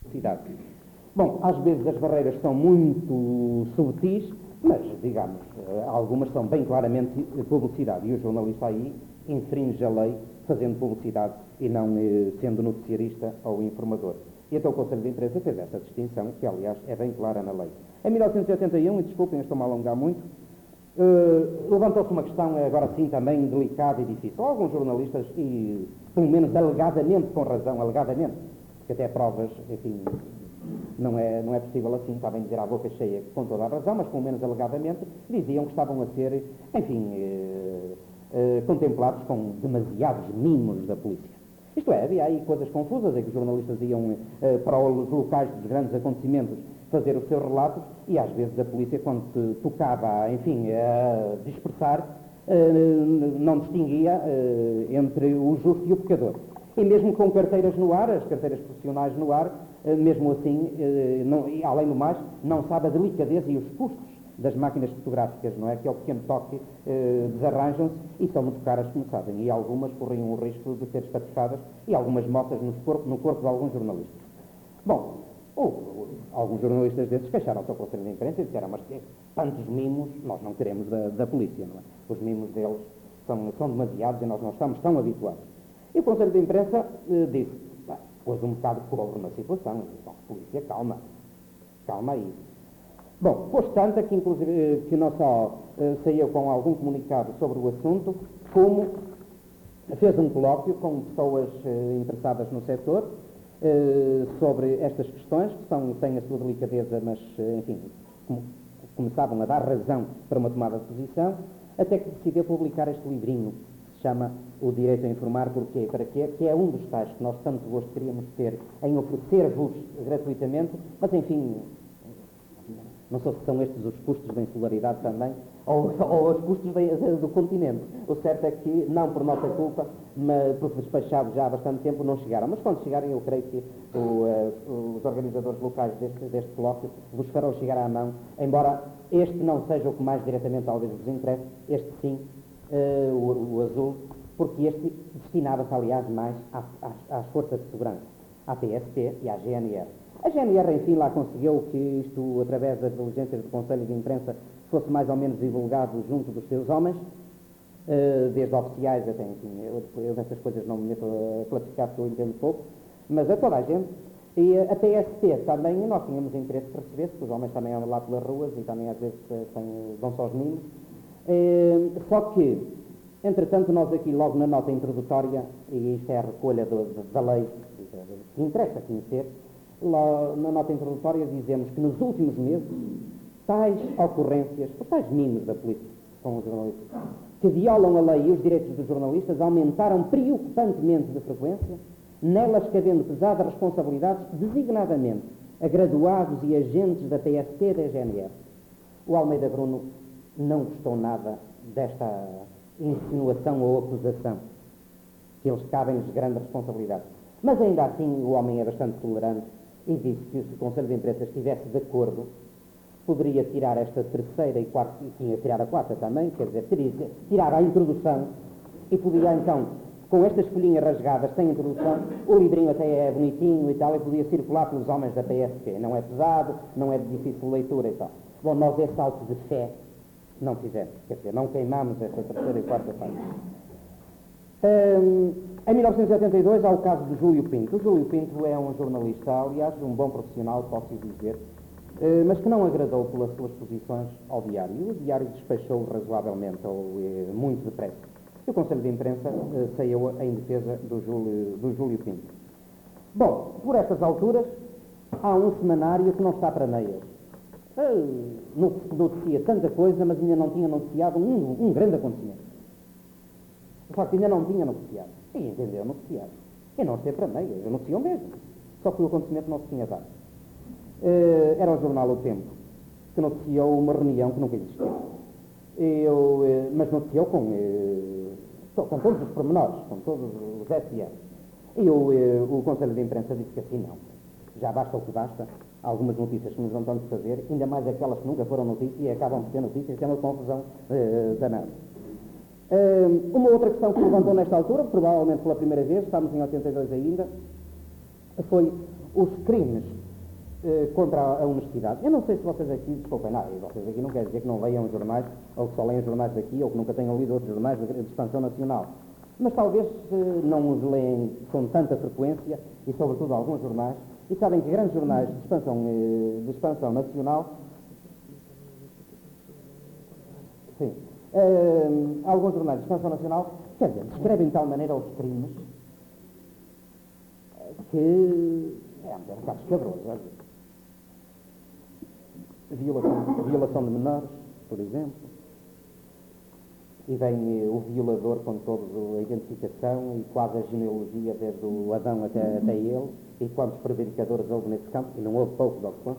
publicidade. Bom, às vezes as barreiras são muito subtis, mas, digamos, algumas são bem claramente publicidade. E o jornalista aí infringe a lei fazendo publicidade e não sendo noticiarista ou informador. E então o Conselho de Imprensa fez essa distinção, que aliás é bem clara na lei. Em 1981, e desculpem, estou-me a alongar muito, levantou-se uma questão, agora sim, também delicada e difícil. Alguns jornalistas, e pelo menos alegadamente com razão, alegadamente, porque até provas, enfim, não é possível assim, está bem dizer à boca cheia com toda a razão, mas pelo menos alegadamente, diziam que estavam a ser, enfim, contemplados com demasiados mimos da polícia. Isto é, havia aí coisas confusas, é que os jornalistas iam para os locais dos grandes acontecimentos fazer os seus relatos e às vezes a polícia, quando se tocava, enfim, a dispersar, não distinguia entre o justo e o pecador. E mesmo com carteiras no ar, as carteiras profissionais no ar, mesmo assim, além do mais, não sabe a delicadeza e os custos das máquinas fotográficas, não é? Que ao pequeno toque desarranjam-se e são muito caras, como sabem. E algumas corriam o risco de ser espatifadas e algumas motas no corpo de alguns jornalistas. Bom, alguns jornalistas desses queixaram-se ao Conselho de Imprensa e disseram, mas tantos mimos nós não queremos da polícia, não é? Os mimos deles são demasiados e nós não estamos tão habituados. E o Conselho de Imprensa disse, pôs um bocado de cobre na situação, e disse, bom, polícia, calma aí. Bom, pôs tanta que inclusive que não só saiu com algum comunicado sobre o assunto, como fez um colóquio com pessoas interessadas no setor sobre estas questões, que têm a sua delicadeza, mas, enfim, começavam a dar razão para uma tomada de posição, até que decidiu publicar este livrinho, que se chama O Direito a Informar, porquê e para quê, que é um dos tais que nós tanto gosto queríamos ter em oferecer-vos gratuitamente, mas, enfim, não sei se são estes os custos da insularidade também, ou os custos do continente. O certo é que, não por nossa culpa, mas porque despachados já há bastante tempo, não chegaram. Mas quando chegarem, eu creio que os organizadores locais deste colóquio vos farão chegar à mão, embora este não seja o que mais diretamente talvez vos interesse, este sim, o azul, porque este destinava-se, aliás, mais às forças de segurança, à PSP e à GNR. A GNR, enfim, lá conseguiu que isto, através das diligências do Conselho de Imprensa, fosse mais ou menos divulgado junto dos seus homens, desde oficiais até, enfim, eu nessas coisas não me meto a classificar porque eu entendo pouco, mas a toda a gente. E a PSP também, nós tínhamos interesse que recebesse, porque os homens também andam lá pelas ruas e também às vezes dão-se aos meninos. Só que, entretanto, nós aqui logo na nota introdutória, e isto é a recolha da lei, que interessa conhecer, lá na nota introdutória dizemos que nos últimos meses tais ocorrências, tais mimos da polícia com os jornalistas, que violam a lei e os direitos dos jornalistas aumentaram preocupantemente de frequência, nelas cabendo pesadas responsabilidades designadamente a graduados e agentes da PSP e da GNR. O Almeida Bruno não gostou nada desta insinuação ou acusação, que eles cabem-lhes grande responsabilidade. Mas ainda assim o homem é bastante tolerante e disse que se o Conselho de Imprensa estivesse de acordo, poderia tirar esta terceira e quarta, e tinha tirar a quarta também, quer dizer, tirar a introdução e podia então, com estas folhinhas rasgadas sem introdução, o livrinho até é bonitinho e tal, e podia circular pelos homens da PSP. Não é pesado, não é de difícil leitura e tal. Bom, nós esse salto de fé não fizemos, quer dizer, não queimamos esta terceira e quarta parte. Em 1982 há o caso de Júlio Pinto. O Júlio Pinto é um jornalista, aliás, um bom profissional, posso dizer, mas que não agradou pelas suas posições ao diário. O diário despachou razoavelmente, ou muito depressa. E o Conselho de Imprensa saiu em defesa do Júlio Pinto. Bom, por estas alturas, há um semanário que não está para meias. Noticia tanta coisa, mas ainda não tinha noticiado um grande acontecimento. De facto, ainda não tinha noticiado. E entendeu noticiar. E não ser para meias, eu noticiou mesmo. Só que o acontecimento não se tinha dado. Era o jornal O Tempo, que noticiou uma reunião que nunca existiu. Mas noticiou com todos os pormenores, com todos os SR. E o Conselho de Imprensa disse que assim não. Já basta o que basta. Há algumas notícias que nos não estão de fazer, ainda mais aquelas que nunca foram notícias e acabam por ser notícias, que é uma confusão danada. Uma outra questão que se levantou nesta altura, provavelmente pela primeira vez, estamos em 82 ainda, foi os crimes contra a honestidade. Eu não sei se vocês aqui, desculpem, não, vocês aqui não quer dizer que não leiam jornais, ou que só leiam jornais daqui, ou que nunca tenham lido outros jornais de expansão nacional. Mas talvez não os leem com tanta frequência, e sobretudo alguns jornais, e sabem que grandes jornais de expansão nacional, sim, alguns jornais de expansão nacional, quer dizer, descrevem de tal maneira os crimes que é um bocado escabroso, às vezes. Violação de menores, por exemplo, e vem o violador com toda a identificação e quase a genealogia desde o Adão até ele, e quantos prevaricadores houve nesse campo, e não houve poucos, ao que consta.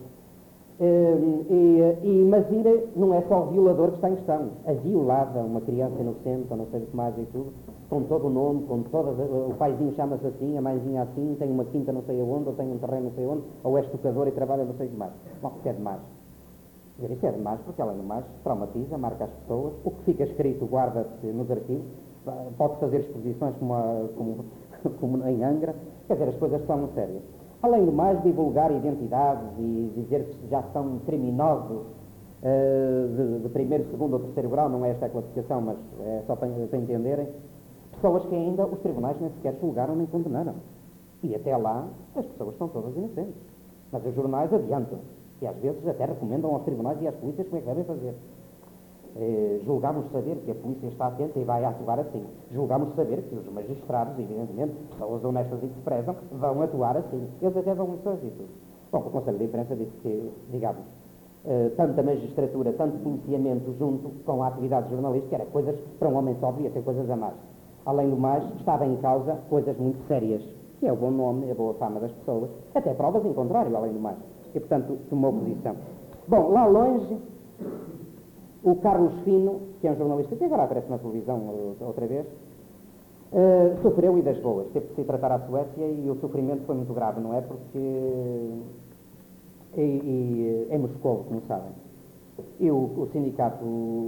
Mas ainda não é só o violador que está em questão. A violada, uma criança inocente, ou não sei o que mais e tudo, com todo o nome, com toda, o paizinho chama-se assim, a mãezinha assim, tem uma quinta não sei aonde, ou tem um terreno não sei aonde, ou é estocador e trabalha não sei o que mais. Bom, isso é demais. Isso é demais porque, além do mais, traumatiza, marca as pessoas, o que fica escrito guarda-se nos arquivos, pode fazer exposições como em Angra, quer dizer, as coisas são sérias. Além do mais, divulgar identidades e dizer que já são criminosos de primeiro, segundo ou terceiro grau, não é esta a classificação, mas é só para entenderem, pessoas que ainda os tribunais nem sequer julgaram nem condenaram. E até lá, as pessoas são todas inocentes. Mas os jornais adiantam. E às vezes até recomendam aos tribunais e às polícias como é que devem fazer. Julgamos saber que a polícia está atenta e vai atuar assim. Julgamos saber que os magistrados, evidentemente, pessoas honestas e que se prezam, vão atuar assim. Eles até vão isso e tudo. Bom, o Conselho de Imprensa disse que, digamos, tanto a magistratura, tanto o policiamento junto com a atividade jornalística, era coisas, para um homem só, devia ser coisas a mais. Além do mais, estava em causa coisas muito sérias, que é o bom nome, a boa fama das pessoas, até provas em contrário, além do mais. E, portanto, tomou posição. Bom, lá longe, o Carlos Fino, que é um jornalista que agora aparece na televisão outra vez, sofreu e das boas. Teve que se tratar à Suécia e o sofrimento foi muito grave, não é? Porque em Moscou, como sabem. E o sindicato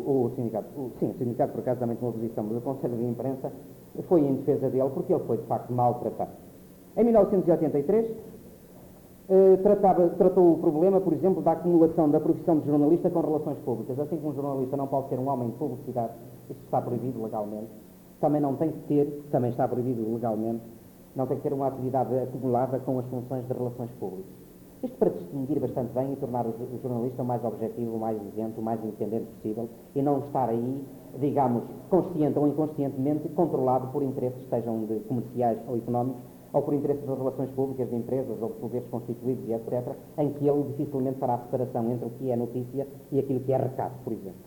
por acaso também tomou posição, mas o Conselho de Imprensa foi em defesa dele porque ele foi de facto maltratado. Em 1983, tratou o problema, por exemplo, da acumulação da profissão de jornalista com relações públicas. Assim como um jornalista não pode ser um homem de publicidade, isto está proibido legalmente, também não tem que ter, também está proibido legalmente, não tem que ter uma atividade acumulada com as funções de relações públicas. Isto para distinguir bastante bem e tornar o jornalista o mais objetivo, o mais isento, o mais independente possível e não estar aí, digamos, consciente ou inconscientemente, controlado por interesses, sejam de comerciais ou económicos, ou por interesses das relações públicas de empresas ou de poderes constituídos e etc., em que ele dificilmente fará a separação entre o que é notícia e aquilo que é recado, por exemplo.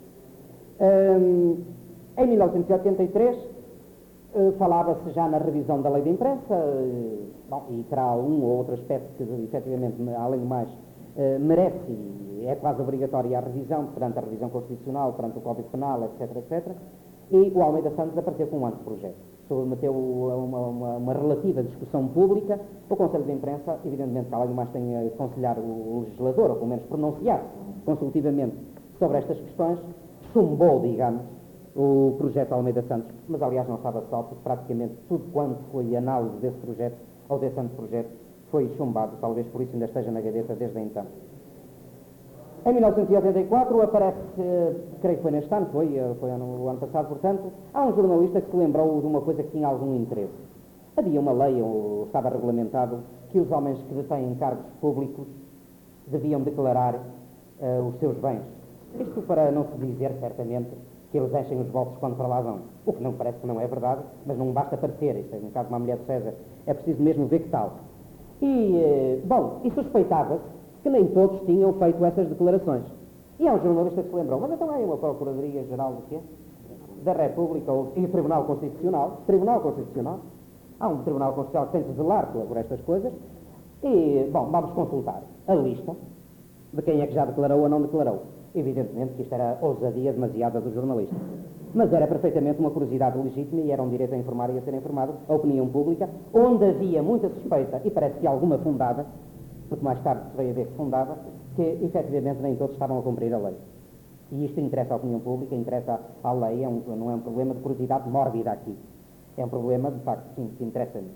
Em 1983, falava-se já na revisão da lei de imprensa, e terá um ou outro aspecto que, efetivamente, além do mais, merece e é quase obrigatória a revisão, perante a revisão constitucional, perante o Código Penal, etc., etc., e o Almeida Santos apareceu com um anteprojeto. Submeteu a uma relativa discussão pública. O Conselho de Imprensa, evidentemente, que além do mais tem a aconselhar o legislador, ou pelo menos pronunciar consultivamente sobre estas questões, chumbou, digamos, o projeto Almeida Santos, mas aliás não estava só, porque praticamente tudo quanto foi análise desse projeto, ou desse anteprojeto, foi chumbado, talvez por isso ainda esteja na gaveta desde então. Em 1984 aparece, creio que foi neste ano, foi no ano passado, portanto, há um jornalista que se lembrou de uma coisa que tinha algum interesse. Havia uma lei, ou estava regulamentado, que os homens que detêm cargos públicos deviam declarar os seus bens. Isto para não se dizer, certamente, que eles enchem os bolsos quando para lá vão. O que não parece que não é verdade, mas não basta parecer. Isto é, no caso de uma mulher de César, é preciso mesmo ver que tal. E suspeitava-se que nem todos tinham feito essas declarações. E há um jornalista que se lembrou, mas então há uma Procuradoria-Geral do quê? Da República e o Tribunal Constitucional. Há um Tribunal Constitucional que tem que zelar por estas coisas. E, bom, vamos consultar a lista de quem é que já declarou ou não declarou. Evidentemente que isto era ousadia demasiada do jornalista. Mas era perfeitamente uma curiosidade legítima e era um direito a informar e a ser informado a opinião pública, onde havia muita suspeita, e parece que alguma fundada, porque mais tarde se veio a ver que fundava, que efetivamente nem todos estavam a cumprir a lei. E isto interessa à opinião pública, interessa à lei, não é um problema de curiosidade mórbida aqui. É um problema, de facto, sim, que interessa-nos.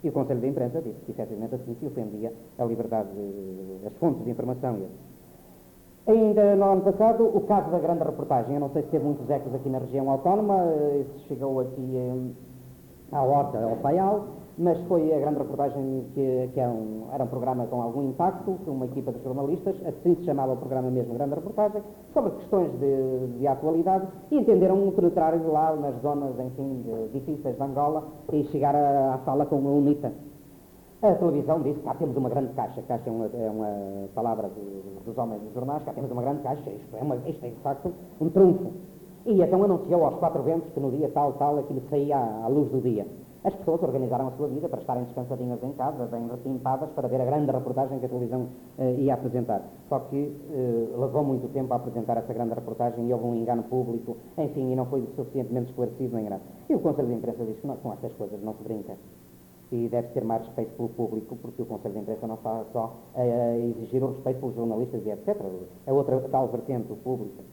E o Conselho de Imprensa disse que, efetivamente, assim se ofendia a liberdade, as fontes de informação. Ainda no ano passado, o caso da grande reportagem. Eu não sei se teve muitos ecos aqui na região autónoma, chegou aqui à Horta, ao Paial, mas foi a grande reportagem que era um programa com algum impacto, uma equipa de jornalistas, assim se chamava o programa mesmo, Grande Reportagem, sobre questões de atualidade, e entenderam penetrar lá nas zonas, enfim, difíceis de Angola e chegar à sala com uma UNITA. A televisão disse que cá temos uma grande caixa. Caixa é uma palavra dos homens dos jornais. Cá temos uma grande caixa. Isto é de facto um trunfo. E então anunciou aos quatro ventos que no dia tal, aquilo saía à luz do dia. As pessoas organizaram a sua vida para estarem descansadinhas em casa, bem repimpadas, para ver a grande reportagem que a televisão ia apresentar. Só que levou muito tempo a apresentar essa grande reportagem e houve um engano público, enfim, e não foi suficientemente esclarecido nem nada. E o Conselho de Imprensa diz que com estas coisas não se brinca. E deve ter mais respeito pelo público, porque o Conselho de Imprensa não está só a exigir o respeito pelos jornalistas e etc. É outra tal vertente, o público.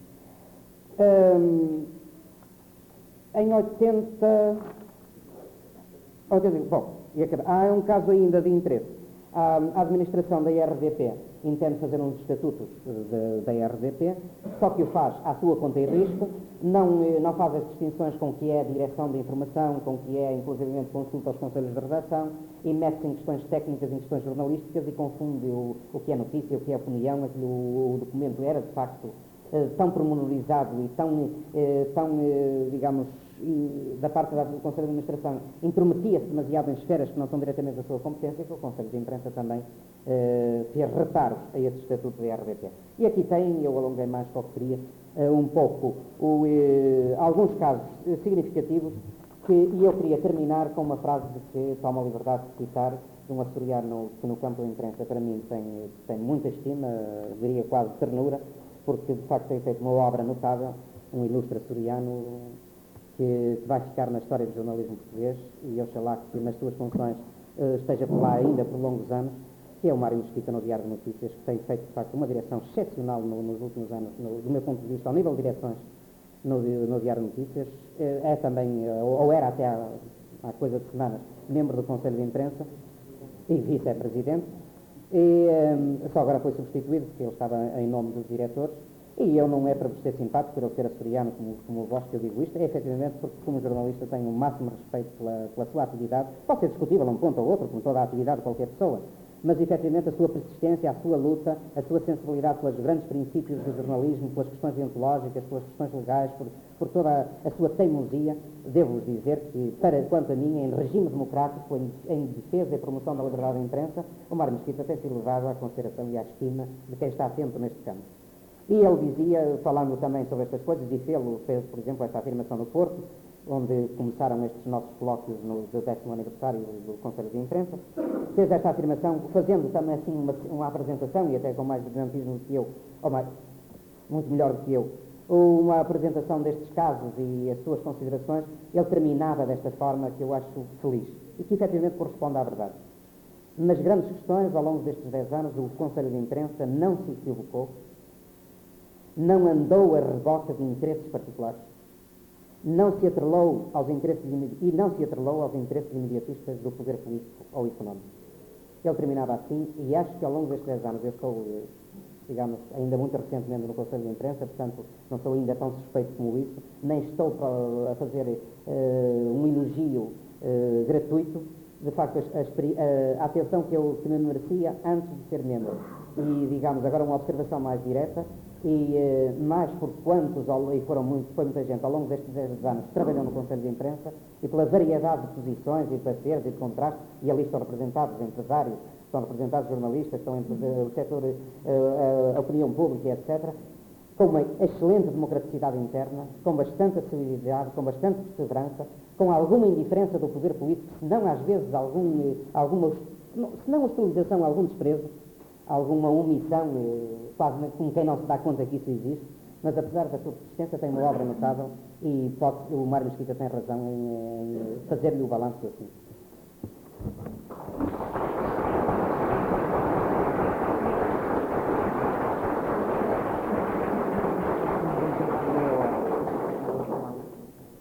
Em 80... Bom, há um caso ainda de interesse. A administração da IRDP entende fazer uns estatutos da IRDP, só que o faz à sua conta e risco, não faz as distinções com o que é a direção de informação, com o que é, inclusive, consulta aos conselhos de redação, e mete-se em questões técnicas, em questões jornalísticas, e confunde o que é notícia, o que é opinião. O documento era, de facto, tão pormenorizado e tão digamos, da parte do Conselho de Administração, intrometia-se demasiado em esferas que não são diretamente da sua competência, que o Conselho de Imprensa também fez reparos a esse estatuto da RDP. E aqui tem, eu alonguei mais do que queria, um pouco alguns casos significativos, e eu queria terminar com uma frase de que tomo a liberdade de citar, de um açoriano que no campo da imprensa para mim tem muita estima, diria quase ternura, porque de facto tem feito uma obra notável, um ilustre açoriano que vai ficar na história do jornalismo português, e oxalá que nas suas funções esteja por lá ainda por longos anos, que é o Mário Mesquita no Diário de Notícias, que tem feito de facto uma direção excepcional nos últimos anos, do meu ponto de vista, ao nível de direções no Diário de Notícias. É também, ou era até há coisa de semanas, membro do Conselho de Imprensa e vice-presidente, e só agora foi substituído, porque ele estava em nome dos diretores. E eu não é para vos ser simpático, por eu ser açoriano como vós que eu digo isto, é efetivamente porque como jornalista tenho o máximo respeito pela sua atividade. Pode ser discutível a um ponto ou outro, como toda a atividade de qualquer pessoa, mas efetivamente a sua persistência, a sua luta, a sua sensibilidade pelos grandes princípios do jornalismo, pelas questões deontológicas, pelas questões legais, por toda a sua teimosia, devo-vos dizer que, quanto a mim, em regime democrático, em defesa e promoção da liberdade da imprensa, o Mário Mesquita tem sido levado à consideração e à estima de quem está atento neste campo. E ele dizia, falando também sobre estas coisas, disse ele, fez, por exemplo, esta afirmação no Porto, onde começaram estes nossos colóquios do 10º aniversário do Conselho de Imprensa, fez esta afirmação, fazendo também assim uma apresentação, e até com mais brilhantismo do que eu, ou mais, muito melhor do que eu, uma apresentação destes casos e as suas considerações. Ele terminava desta forma, que eu acho feliz, e que efetivamente corresponde à verdade. Nas grandes questões, ao longo destes 10 anos, o Conselho de Imprensa não se equivocou, não andou a reboque de interesses particulares, não se atrelou aos interesses imediatistas do poder político ou económico. Ele terminava assim, e acho que ao longo destes 10 anos, eu estou, digamos, ainda muito recentemente no Conselho de Imprensa, portanto não sou ainda tão suspeito como isso, nem estou a fazer um elogio gratuito, de facto a atenção que me merecia antes de ser membro. E, digamos, agora uma observação mais direta, e mais por quantos, e foi muita gente ao longo destes 10 anos que trabalhou no Conselho de Imprensa, e pela variedade de posições e de pareceres e de contrastes, e ali estão representados empresários, estão representados jornalistas, estão o setor, a opinião pública, etc., com uma excelente democraticidade interna, com bastante acessibilidade, com bastante perseverança, com alguma indiferença do poder político, se não às vezes se não hostilização, algum desprezo, alguma omissão, quase como quem não se dá conta que isso existe, mas apesar da sua persistência tem uma obra notável, e o Mário Mesquita tem razão em fazer-lhe o balanço assim.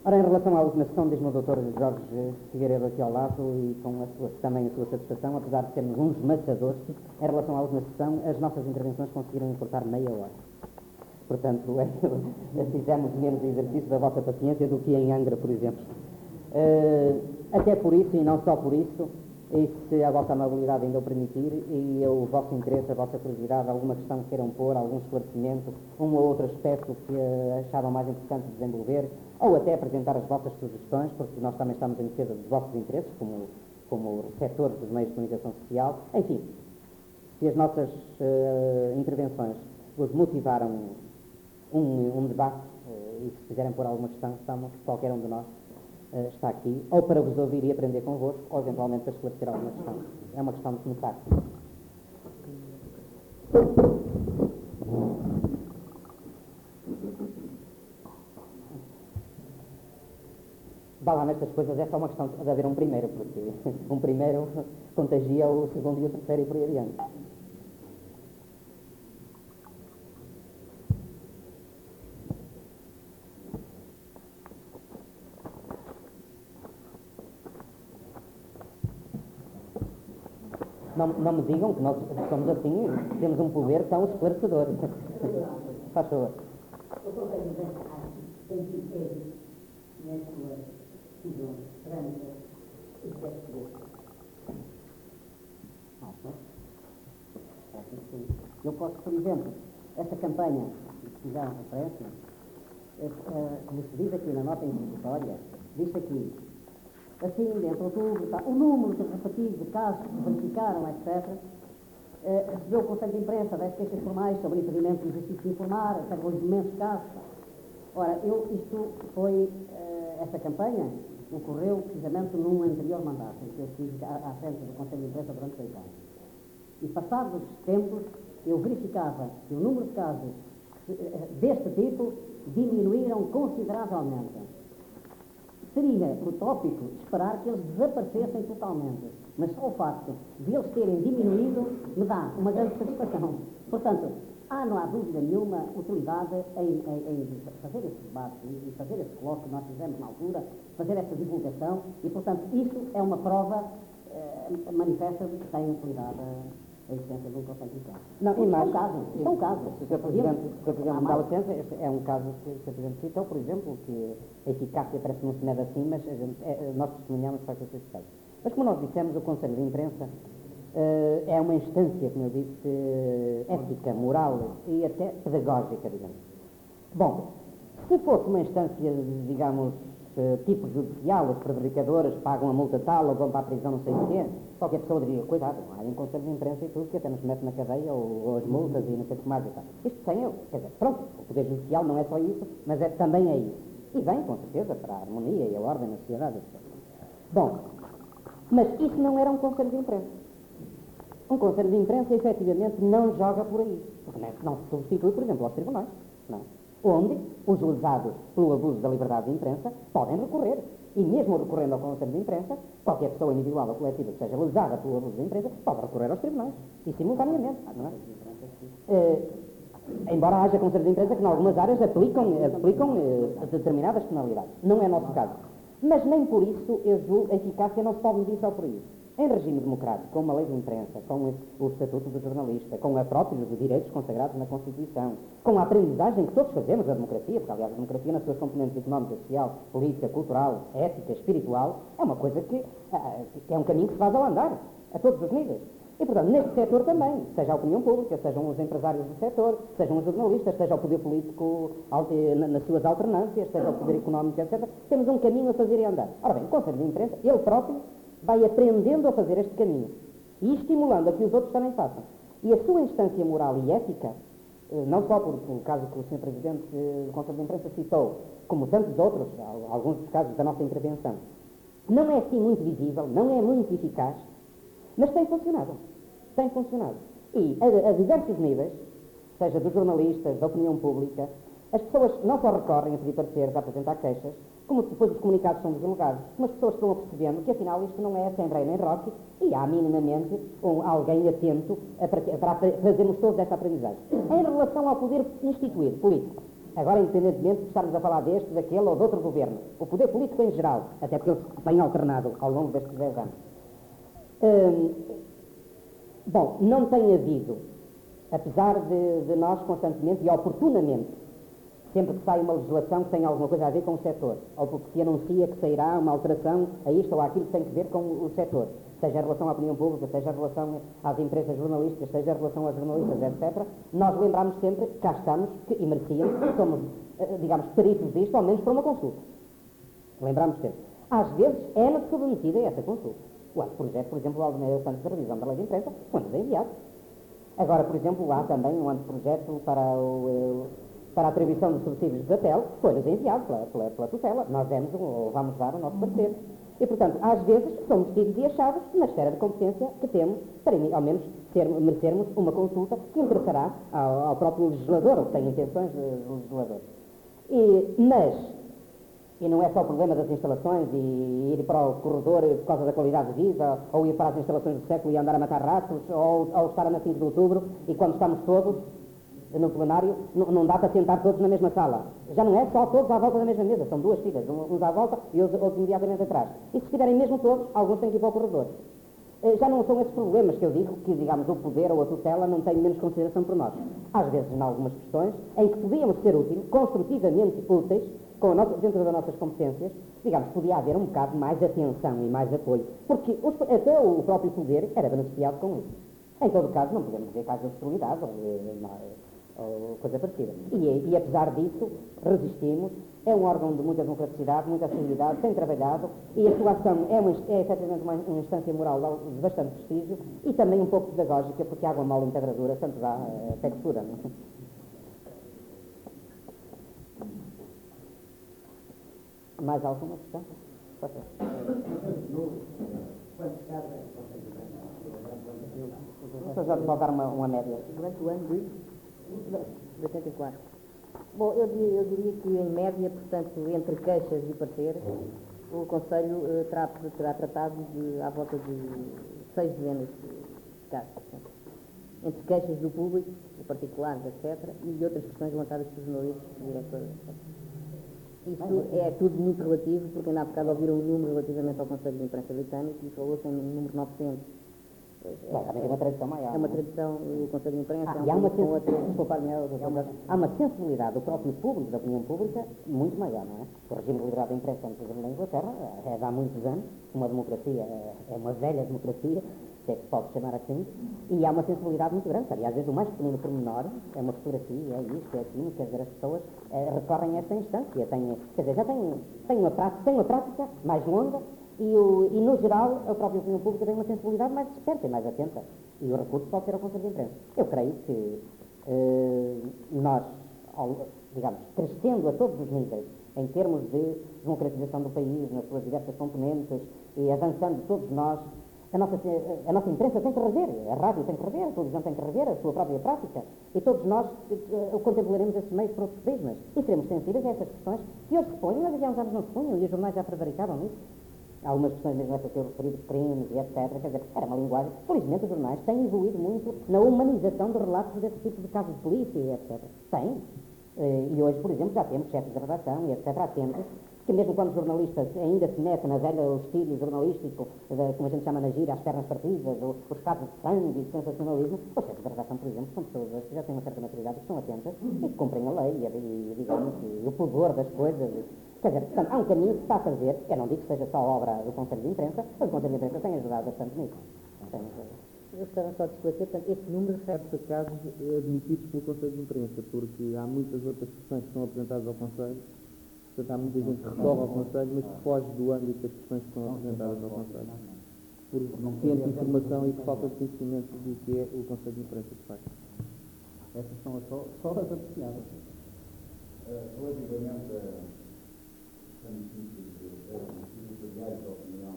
Ora, em relação à última sessão, diz-me o Dr. Jorge Figueiredo aqui ao lado e com também a sua satisfação, apesar de sermos uns matadores, em relação à última sessão, as nossas intervenções conseguiram encurtar meia hora. Portanto, fizemos menos exercício da vossa paciência do que em Angra, por exemplo. Até por isso, e não só por isso, e se a vossa amabilidade ainda o permitir, e o vosso interesse, a vossa curiosidade, alguma questão que queiram pôr, algum esclarecimento, um ou outro aspecto que achavam mais interessante de desenvolver, ou até apresentar as vossas sugestões, porque nós também estamos em defesa dos vossos interesses, como receptores dos meios de comunicação social. Enfim, se as nossas intervenções vos motivaram um debate, e se quiserem pôr alguma questão, estamos, qualquer um de nós, está aqui, ou para vos ouvir e aprender convosco, ou eventualmente para esclarecer alguma questão. É uma questão de começar. Vá lá, nestas coisas é só uma questão de haver um primeiro, porque um primeiro contagia o segundo e o terceiro e por aí adiante. Não me digam que nós somos assim, temos um poder tão esclarecedor. Faz favor. O Conselho de Arte tem que ter nas suas decisões franca e certeza. Eu posso, por exemplo, essa campanha que já aparece, como se diz aqui na nota introdutória, diz aqui, assim, dentro de outubro, o número de repetidos de casos que se verificaram, etc., recebeu o Conselho de Imprensa 10 queixas formais sobre impedimento do exercício de informar, até os imensos casos. Ora, essa campanha ocorreu precisamente num anterior mandato, em que eu estive à frente do Conselho de Imprensa durante 6 anos. E passados os tempos, eu verificava que o número de casos deste tipo diminuíram consideravelmente. Seria utópico esperar que eles desaparecessem totalmente, mas só o facto de eles terem diminuído me dá uma grande satisfação. Portanto, não há dúvida nenhuma utilidade em fazer esse debate e fazer esse colóquio que nós fizemos na altura, fazer essa divulgação e, portanto, isso é uma prova manifesta de que tem utilidade a existência de um Conselho de Imprensa. Não, e mais, isto é um caso. Se o Sr. Presidente me dá licença, este é um caso que o Sr. Presidente citou, por exemplo, que a eficácia parece não se mede assim, mas nós testemunhamos para que isso seja. Mas como nós dissemos, o Conselho de Imprensa é uma instância, como eu disse, ética, moral e até pedagógica, digamos. Bom, se fosse uma instância, digamos, tipo judicial, os prevaricadores pagam a multa tal ou vão para a prisão não sei o quê, qualquer pessoa diria, cuidado, há um Conselho de Imprensa e tudo que até nos mete na cadeia ou as multas e não sei o que mais e tal. Isto sem eu, quer dizer, pronto, o Poder Judicial não é só isso, mas também é isso. E bem, com certeza, para a harmonia e a ordem na sociedade, etc. Bom, mas isso não era um Conselho de Imprensa. Um Conselho de Imprensa, efetivamente, não joga por aí. Porque não se substitui, por exemplo, aos tribunais. Não. Onde os lesados pelo abuso da liberdade de imprensa podem recorrer. E mesmo recorrendo ao Conselho de Imprensa, qualquer pessoa individual ou coletiva que seja lesada pelo abuso da imprensa pode recorrer aos tribunais. E simultaneamente. Não é? Embora haja Conselhos de Imprensa que, em algumas áreas, aplicam determinadas penalidades. Não é nosso caso. Mas nem por isso a eficácia não se pode medir só por isso. Em regime democrático, com uma lei de imprensa, com o Estatuto do Jornalista, com a próprios direitos consagrados na Constituição, com a aprendizagem que todos fazemos da democracia, porque, aliás, a democracia nas suas componentes económica, social, política, cultural, ética, espiritual, é uma coisa que é um caminho que se faz ao andar, a todos os níveis. E, portanto, neste setor também, seja a opinião pública, sejam os empresários do setor, sejam os jornalistas, seja o poder político nas suas alternâncias, seja o poder económico, etc., temos um caminho a fazer e a andar. Ora bem, o Conselho de Imprensa, ele próprio, vai aprendendo a fazer este caminho e estimulando a que os outros também façam. E a sua instância moral e ética, não só por o caso que o Sr. Presidente do Conselho de Imprensa citou, como tantos outros, alguns dos casos da nossa intervenção, não é assim muito visível, não é muito eficaz, mas tem funcionado. Tem funcionado. E a diversos níveis, seja dos jornalistas, da opinião pública, as pessoas não só recorrem a pedir pareceres, a apresentar queixas, como depois os comunicados são divulgados, como as pessoas estão percebendo que afinal isto não é sem rei nem roque e há minimamente alguém atento para fazermos todos essa aprendizagem. Em relação ao poder instituído, político, Agora, independentemente de estarmos a falar deste, daquele ou de outro governo, o poder político em geral, até porque ele tem alternado ao longo destes 10 anos. Bom, não tem havido, apesar de nós constantemente e oportunamente, sempre que sai uma legislação que tem alguma coisa a ver com o setor, ou porque se anuncia que sairá uma alteração a isto ou àquilo que tem a ver com o setor, seja em relação à opinião pública, seja em relação às empresas jornalísticas, seja em relação aos jornalistas, etc., nós lembramos sempre que cá estamos e merecíamos, que somos, digamos, peritos disto, ao menos para uma consulta. Lembramos sempre. Às vezes é-nos submetida a essa consulta. O anteprojeto, por exemplo, do Centro de Revisão da Lei de Imprensa, foi-nos enviado. Agora, por exemplo, há também um anteprojeto para a atribuição dos subsídios da TEL, foi-nos enviado pela tutela. Nós demos ou vamos dar o nosso parecer. E, portanto, às vezes somos tidos e achados na esfera de competência que temos para, ao menos, merecermos uma consulta que interessará ao próprio legislador, ou que tem intenções de legislador. E não é só o problema das instalações e ir para o corredor por causa da qualidade de vida, ou ir para as instalações do século e andar a matar ratos, ou estar na 5 de outubro e quando estamos todos no plenário, não dá para sentar todos na mesma sala. Já não é só todos à volta da mesma mesa, são duas filas, uns à volta e outros imediatamente atrás. E se estiverem mesmo todos, alguns têm que ir para o corredor. Já não são esses problemas que eu digo, que, digamos, o poder ou a tutela não tem menos consideração por nós. Às vezes, em algumas questões, em que podíamos ser úteis, construtivamente úteis, dentro das nossas competências, digamos, podia haver um bocado mais atenção e mais apoio, porque até o próprio poder era beneficiado com isso. Em todo caso, não podemos dizer casos de hostilidade ou coisa parecida. E apesar disso, resistimos. É um órgão de muita democraticidade, muita acessibilidade, tem trabalhado e a sua ação é efetivamente uma instância moral de bastante prestígio e também um pouco pedagógica, porque água mal em pedra dura, tanto dá até que fura, não é? Mais alguma questão? Pode ser. Vou já dar uma média. Durante o ano de 84. Bom, eu diria que, em média, portanto, entre queixas e pareceres, o Conselho terá tratado à volta de 6 dezenas de casos. Portanto, entre queixas do público, de particulares, etc., e outras questões levantadas por jornalistas, diretores, etc. Isto é tudo muito relativo, porque ainda há bocado ouviram um número relativamente ao Conselho de Imprensa Britânico e falou-se em um número 900. É uma tradição maior. É uma tradição, o Conselho de Imprensa. E há uma sensibilidade do próprio público, da opinião pública, muito maior, não é? O regime de liberdade da imprensa, por exemplo, na Inglaterra, é de há muitos anos, uma democracia, é uma velha democracia, se é que se pode chamar assim, e há uma sensibilidade muito grande. Aliás, desde o mais pequenino pormenor, é uma fotografia, é isto, é aquilo, quer dizer, as pessoas recorrem a esta instância, quer dizer, já tem uma prática mais longa. E, no geral, a própria opinião pública tem uma sensibilidade mais desperta e mais atenta. E o recurso pode ser ao Conselho de Imprensa. Eu creio que nós, digamos, crescendo a todos os níveis, em termos de democratização do país, nas suas diversas componentes, e avançando todos nós, a nossa imprensa tem que rever, a rádio tem que rever, a televisão tem que rever a sua própria prática, e todos nós contemplaremos esses meios por outros prismas, e seremos sensíveis a essas questões que hoje se põem, mas há uns anos não se punham, e os jornais já prevaricavam nisso. Há algumas questões mesmo essas que eu referi de crimes e etc. Quer dizer, era uma linguagem. Felizmente os jornais têm evoluído muito na humanização de relatos desse tipo de casos de polícia e etc. Tem. E hoje, por exemplo, já temos chefes de redação e etc. atentos, que mesmo quando os jornalistas ainda se metem na velha estilo jornalístico, como a gente chama na gira, as pernas partidas, os casos de sangue e de sensacionalismo, os chefes de redação, por exemplo, são pessoas que já têm uma certa maturidade, que estão atentas e que cumprem a lei e digamos, e o pudor das coisas. Quer dizer, portanto, há um caminho que está a fazer, eu não digo que seja só obra do Conselho de Imprensa, mas o Conselho de Imprensa tem ajudado bastante nisso. Eu gostava só de esclarecer, portanto, este número refere-se a casos admitidos pelo Conselho de Imprensa, porque há muitas outras questões que são apresentadas ao Conselho, portanto há muita gente que recorre ao Conselho, mas que foge do âmbito das questões que são apresentadas ao Conselho, por deficiente informação e por falta de conhecimento do que é o Conselho de Imprensa, de facto. Essas são só as apreciadas. Relativamente a materiais de opinião,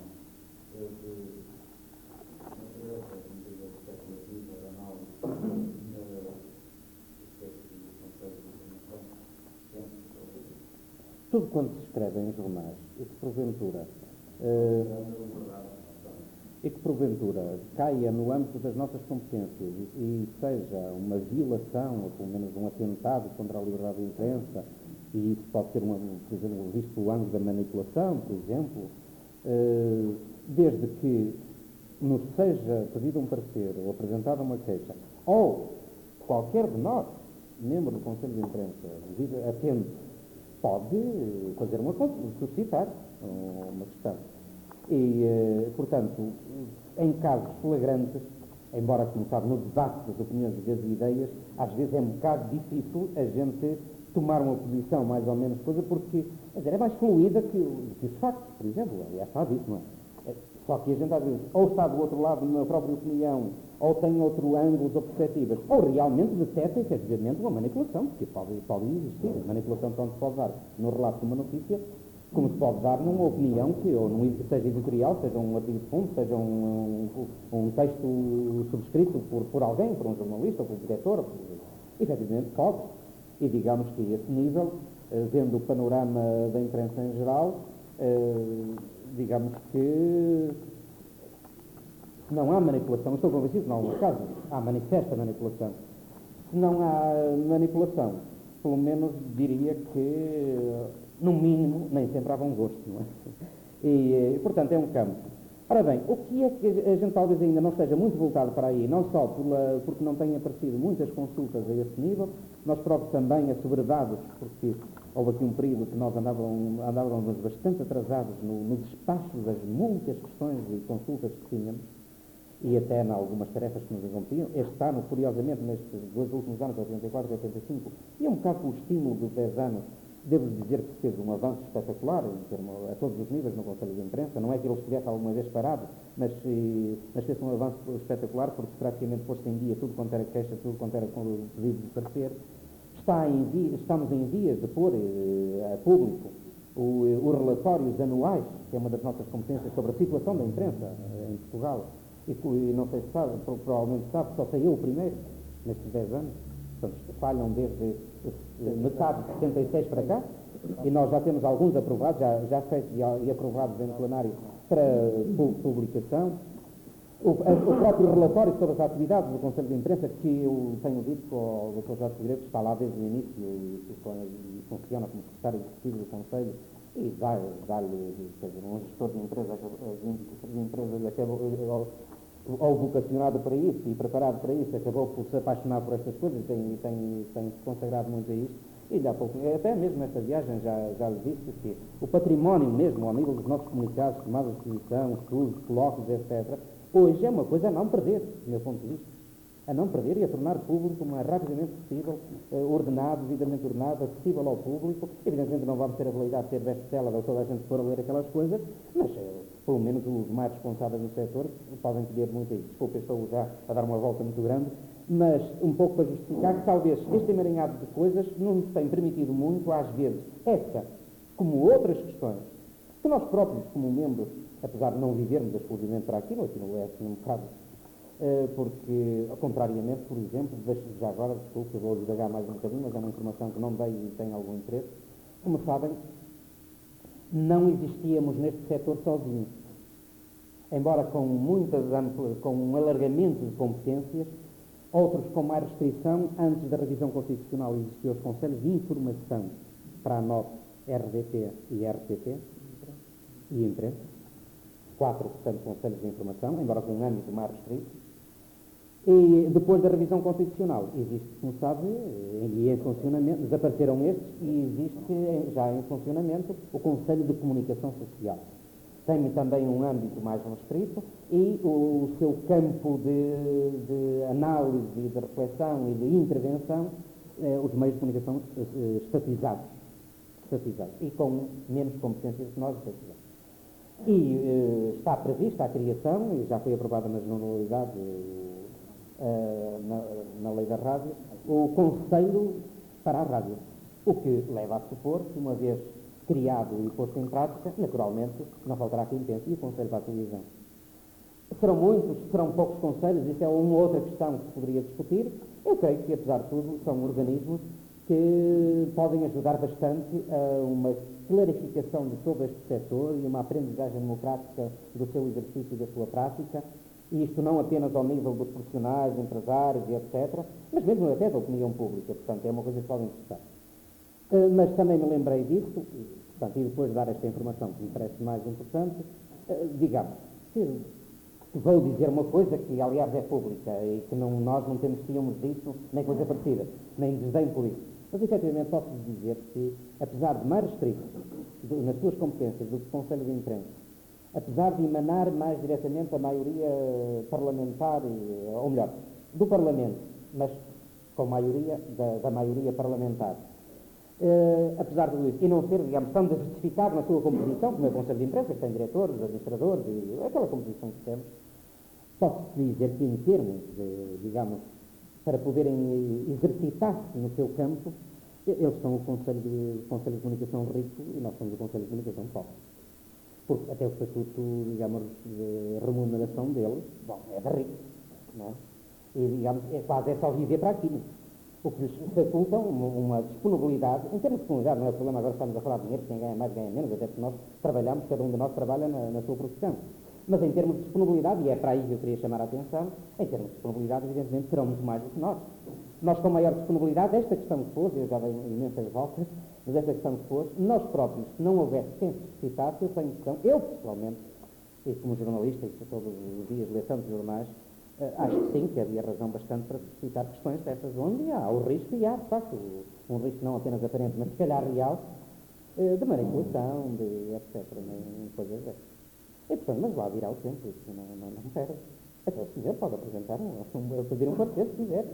tudo quanto se escreve em jornais e que porventura e que porventura caia no âmbito das nossas competências e seja uma violação, ou pelo menos um atentado contra a liberdade de imprensa, e isso pode ser, por exemplo, visto o ângulo da manipulação, por exemplo, desde que nos seja pedido um parecer ou apresentada uma queixa, ou qualquer de nós, membro do Conselho de Imprensa, atento, pode fazer suscitar uma questão. E, portanto, em casos flagrantes, embora, como sabe, no debate das opiniões e das ideias, às vezes é um bocado difícil a gente tomar uma posição mais ou menos coisa, porque, quer dizer, é mais fluida que os factos, por exemplo. Aliás, sabe isso, não é? Só que a gente, às vezes, ou está do outro lado na própria opinião, ou tem outro ângulo ou perspectivas, ou realmente detecta efetivamente uma manipulação, porque pode existir. Manipulação tanto se pode dar no relato de uma notícia, como se pode dar numa opinião que, ou seja editorial, seja um artigo de fundo, seja um texto subscrito por alguém, por um jornalista, ou por um diretor, efetivamente pode. E digamos que a esse nível, vendo o panorama da imprensa em geral, digamos que se não há manipulação, estou convencido que em alguns casos há manifesta manipulação. Se não há manipulação, pelo menos diria que, no mínimo, nem sempre há bom gosto, não é? E, portanto, é um campo. Ora bem, o que é que a gente talvez ainda não esteja muito voltado para aí, não só porque não tenham aparecido muitas consultas a esse nível, nós próprios também assoberbados, porque houve aqui um período que nós andávamos bastante atrasados no despacho das muitas questões e consultas que tínhamos, e até em algumas tarefas que nos incumbiam. Este ano, curiosamente, nestes 2 últimos anos, 84 e 85, e um bocado pelo estímulo dos 10 anos, devo dizer que fez um avanço espetacular a todos os níveis no Conselho de Imprensa. Não é que ele estivesse alguma vez parado, mas fez um avanço espetacular, porque praticamente pôs-se em dia tudo quanto era queixa, tudo quanto era pedido de parecer. Estamos em vias de pôr a público os relatórios anuais, que é uma das nossas competências sobre a situação da imprensa em Portugal. E não sei se sabe, provavelmente sabe, só saiu o primeiro nestes 10 anos. Portanto, falham desde metade de 76 para cá, e nós já temos alguns aprovados, já feitos e aprovados em plenário para publicação. O próprio relatório sobre as atividades do Conselho de Imprensa, que eu tenho dito ao Dr. Jorge Figueiredo, está lá desde o início e funciona como secretário executivo do Conselho, e dá-lhe, um gestor de empresa ou vocacionado para isso e preparado para isso, acabou por se apaixonar por estas coisas e tem se consagrado muito a isto. E há pouco, até mesmo nesta viagem já lhe disse que o património mesmo, ao nível dos nossos comunicados, tomadas de posição, estudos, colóquios, etc., hoje é uma coisa a não perder, do meu ponto de vista. A não perder e a tornar público o mais rapidamente possível, ordenado, devidamente ordenado, acessível ao público. Evidentemente não vamos ter a habilidade de ter best-seller ou toda a gente for a ler aquelas coisas, mas pelo menos os mais responsáveis do setor podem colher muito aí. Desculpe, estou já a dar uma volta muito grande, mas um pouco para justificar que talvez este emaranhado de coisas não nos tem permitido muito, às vezes, essa, como outras questões, que nós próprios, como membros, apesar de não vivermos exclusivamente para aquilo é assim um bocado, porque, contrariamente, por exemplo, deixo-vos já agora, desculpe, eu vou devagar mais um bocadinho, mas é uma informação que não dei e tem algum interesse. Como sabem, não existíamos neste setor sozinhos. Embora com um alargamento de competências, outros com mais restrição, antes da revisão constitucional existiam os Conselhos de Informação para a NOP, RDP e RTP e Imprensa. 4, portanto, Conselhos de Informação, embora com um âmbito mais restrito. E depois da revisão constitucional, existe, como sabe, e em funcionamento, desapareceram estes, e existe já em funcionamento o Conselho de Comunicação Social. Tem também um âmbito mais restrito e o seu campo de análise, de reflexão e de intervenção, os meios de comunicação estatizados, e com menos competências que nós estatizados. E está prevista a criação, e já foi aprovada na generalidade na lei da rádio, o Conselho para a Rádio, o que leva a supor que, uma vez criado e posto em prática, naturalmente não faltará quem pense, e o Conselho para a Televisão. Serão muitos, serão poucos conselhos, isso é uma outra questão que se poderia discutir. Eu creio que, apesar de tudo, são organismos que podem ajudar bastante a uma clarificação de todo este setor e uma aprendizagem democrática do seu exercício e da sua prática, e isto não apenas ao nível dos profissionais, empresários e etc., mas mesmo até da opinião pública, portanto, é uma coisa que pode interessar. Mas também me lembrei disso, portanto, e depois de dar esta informação que me parece mais importante, digamos, que vou dizer uma coisa que, aliás, é pública e que nós não temos ciúmes disso, nem coisa parecida, nem desdém por isso. Mas, efetivamente, posso dizer que, apesar de mais restrito nas suas competências do que o Conselho de Imprensa, apesar de emanar mais diretamente da maioria parlamentar, ou melhor, do Parlamento, mas com maioria da maioria parlamentar, apesar de tudo isso, e não ser, digamos, tão diversificado na sua composição, como é o Conselho de Imprensa, que tem diretores, administradores, e aquela composição que temos, posso dizer que, em termos, digamos, para poderem exercitar-se no seu campo, eles são o Conselho de Comunicação rico e nós somos o Conselho de Comunicação pobre. Porque até o estatuto, digamos, de remuneração deles, bom, é de rico, não é? E, digamos, é só viver para aquilo. O que lhes faculta uma disponibilidade, em termos de disponibilidade, não é o problema, agora estamos a falar de dinheiro, quem ganha mais, ganha menos, até porque nós trabalhamos, cada um de nós trabalha na sua profissão. Mas em termos de disponibilidade, e é para aí que eu queria chamar a atenção, em termos de disponibilidade, evidentemente, terão muito mais do que nós. Nós, com maior disponibilidade, esta questão que pôs, eu já dei imensas voltas, mas esta questão que pôs, nós próprios, se não houvesse quem se suscitasse, eu tenho questão, eu pessoalmente, e como jornalista, e que todos os dias lê tantos jornais, acho que sim, que havia razão bastante para suscitar questões dessas, onde há o risco, e há, de facto, um risco não apenas aparente, mas se calhar real, de manipulação, de etc., em coisas dessas. E, portanto, mas lá virá o tempo, isso não perde. Até se quiser, pode apresentar, pedir um parecer, se quiser.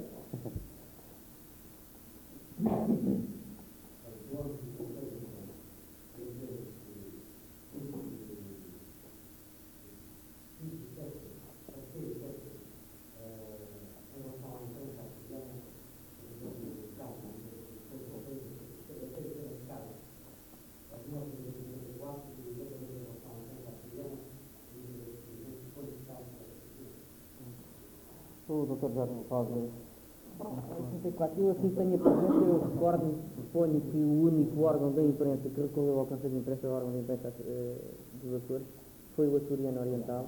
O Dr. Jorge Rosa. Em 84, eu assim tenho a presença, eu recordo, suponho que o único órgão da imprensa que recorreu ao Conselho de Imprensa, o órgão de imprensa dos Açores, foi o Açoriano Oriental,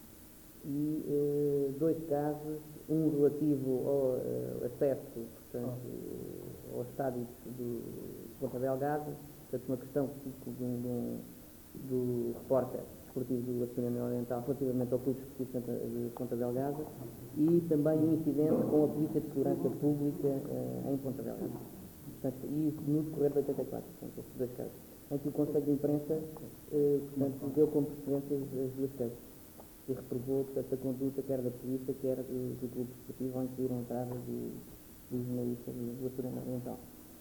e dois casos, um relativo ao acesso, portanto, ao estádio de Ponta Delgada, portanto, uma questão do repórter desportivo do Açoriano Oriental relativamente ao Clube Esportivo de Ponta Delgada, e também um incidente com a Polícia de Segurança Pública em Ponta Delgada. Portanto, e isso no decorrer de 84, portanto, estes dois casos, em que o Conselho de Imprensa portanto, deu como precedência as duas casos e reprovou, portanto, a conduta quer da polícia, quer do Clube Esportivo, ao impedir a entrada do jornalista do Açoriano Oriental.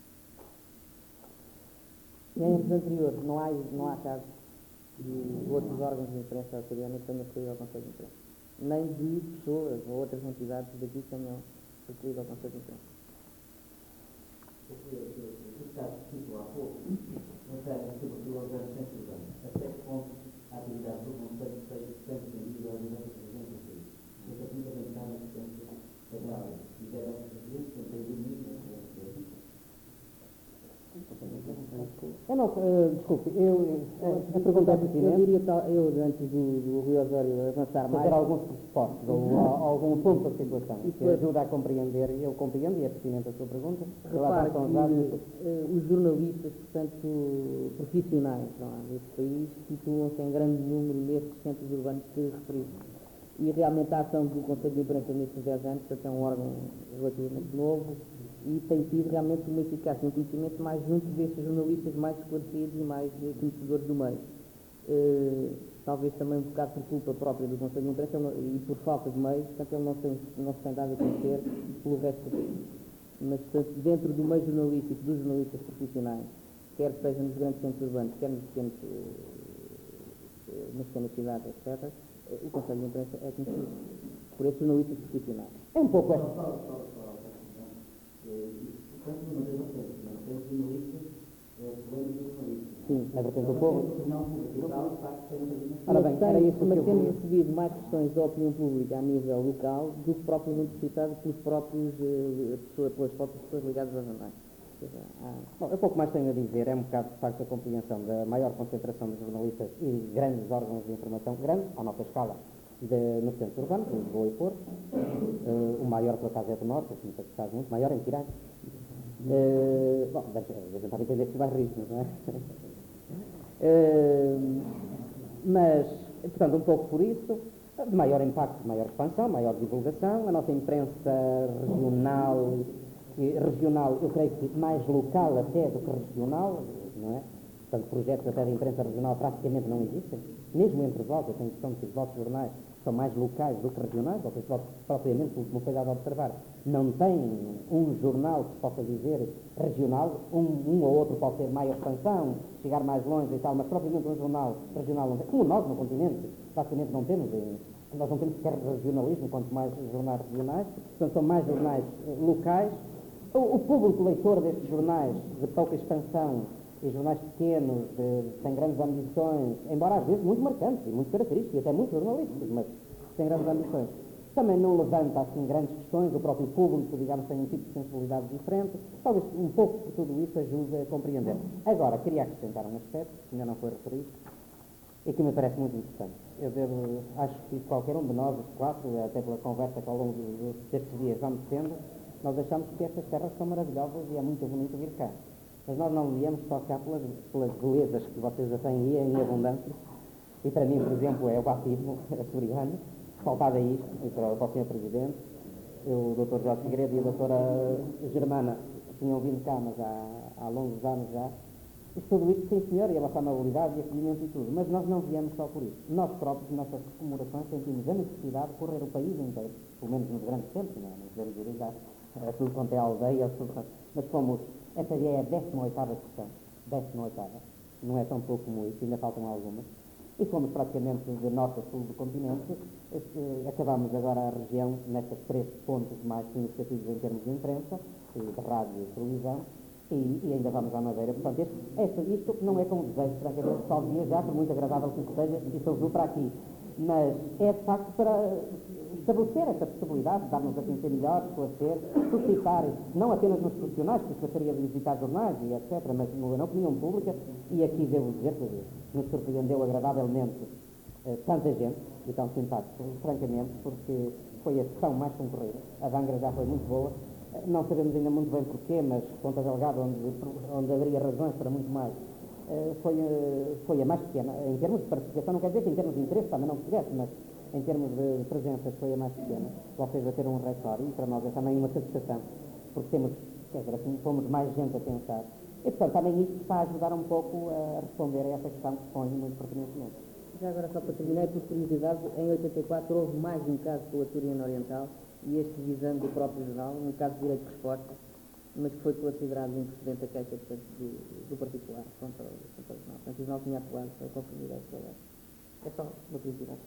Em anos anteriores, não há casos de outros órgãos de imprensa açoriana que tenham recorrido ao Conselho de Imprensa, nem de pessoas ou outras entidades daqui que tenham recorrido ao Conselho de Imprensa. O caso que citou há pouco, não serve sobretudo aos anos anos. Até que ponto a atividade do Conselho seja sempre vendida aos anos do país. Porque a política tem cada existência da grave e deve fazer que tem limite a Desculpe, a pergunta é pertinente. Eu antes do Rui Osório avançar mais, fazer alguns pressupostos ou algum ponto da situação que ajuda a compreender, eu compreendo e é pertinente a sua pergunta. Repare que os jornalistas, portanto, profissionais deste país, situam-se em grande número nestes centros urbanos que referi. E realmente a ação do Conselho de Imprensa nestes 10 anos, portanto, é um órgão relativamente novo, e tem tido realmente uma eficácia e um conhecimento mais junto destes jornalistas mais esclarecidos e mais conhecedores do meio. Talvez também um bocado por culpa própria do Conselho de Imprensa e por falta de meios, portanto ele não se tem dado a conhecer pelo resto do país. Mas, portanto, dentro do meio jornalístico, dos jornalistas profissionais, quer seja nos grandes centros urbanos, quer nas pequenas cidades, etc., o Conselho de Imprensa é conhecido por esses jornalistas profissionais. É um pouco esta. Portanto, não tem jornalistas, polémicos jornalistas. Sim, na vertente do povo. Ora bem, mas temos recebido mais questões da opinião pública a nível local do que propriamente suscitado pelas próprias pessoas ligadas aos jornais. Bom, eu pouco mais tenho a dizer, é um bocado de facto a compreensão da maior concentração de jornalistas e grandes órgãos de informação, grandes, à nossa escala, nos centros urbanos, em Lisboa e Porto. O maior, por acaso, é do Norte, como se sabe muito, maior em Tirana. Bom, a gente está a entender que vai rir, não é? Mas, portanto, um pouco por isso, de maior impacto, de maior expansão, maior divulgação, a nossa imprensa regional, eu creio que mais local até do que regional, não é? Portanto, projetos até de imprensa regional praticamente não existem, mesmo entre vós, eu tenho questão que os vossos jornais são mais locais do que regionais, vocês propriamente, como foi dado a observar, não têm um jornal que se possa dizer regional, um ou outro pode ter maior expansão, chegar mais longe e tal, mas propriamente um jornal regional não tem, como nós no continente, praticamente não temos, nós não temos sequer regionalismo, quanto mais jornais regionais, portanto são mais jornais locais. O público leitor destes jornais de pouca expansão e jornais pequenos, sem grandes ambições, embora às vezes muito marcantes e muito característicos, e até muito jornalísticos, mas sem grandes ambições, também não levanta assim grandes questões, o próprio público, digamos, tem um tipo de sensibilidade diferente, talvez um pouco por tudo isso ajude a compreender. Agora, queria acrescentar um aspecto, que ainda não foi referido, e que me parece muito interessante. Acho que qualquer um de nós, os quatro, até pela conversa que ao longo destes dias vamos tendo, nós achamos que estas terras são maravilhosas e é muito bonito vir cá. Mas nós não viemos só cá pelas belezas que vocês já têm aí em abundância. E para mim, por exemplo, é o batismo açoriano. Faltava isto, e para o Sr. Presidente. O Dr. Jorge Figueiredo e a Dra. Germana tinham vindo cá, mas há longos anos já. E tudo isto, sim senhor, e a vossa amabilidade e acolhimento e tudo. Mas nós não viemos só por isso. Nós próprios, nossas comemorações, sentimos a necessidade de correr o país inteiro, pelo menos nos grandes centros, não é? Nos grandes urbanizados, tudo quanto é aldeia, mas fomos, esta já é a 18ª sessão, 18ª, não é tão pouco como isso, ainda faltam algumas, e fomos praticamente de norte a sul do continente. Acabámos agora a região nestas 3 pontos mais significativos em termos de imprensa, de rádio e televisão, e ainda vamos à Madeira. Portanto, isto não é com desejo, francamente, só de viajar, por muito agradável que seja, e sou viu para aqui, mas é de facto para estabelecer esta possibilidade de dar-nos a conhecer melhor, esclarecer, suscitar, não apenas nos profissionais, que gostaria de visitar jornais e etc., mas na opinião pública, e aqui devo dizer que nos surpreendeu agradavelmente tanta gente, e tão simpático, francamente, porque foi a sessão mais concorrida, a de Angra já foi muito boa, não sabemos ainda muito bem porquê, mas Ponta Delgada, onde haveria razões para muito mais, foi a mais pequena. Em termos de participação, não quer dizer que em termos de interesse também não se tivesse, mas em termos de presenças foi a mais pequena. Vocês a ter um recorde, e para nós é também uma satisfação, porque temos, quer dizer, assim, fomos mais gente a pensar. E, portanto, também isto está a ajudar um pouco a responder a essa questão que se põe muito pertinentemente. Já agora, só para terminar, por curiosidade, em 84 houve mais um caso com o Açoriano Oriental, e este visando o próprio jornal, um caso de direito de resposta, mas que foi considerado improcedente a queixa do particular contra o jornal. Portanto, o jornal tinha atuado para conformidade a esta lei. É só uma curiosidade.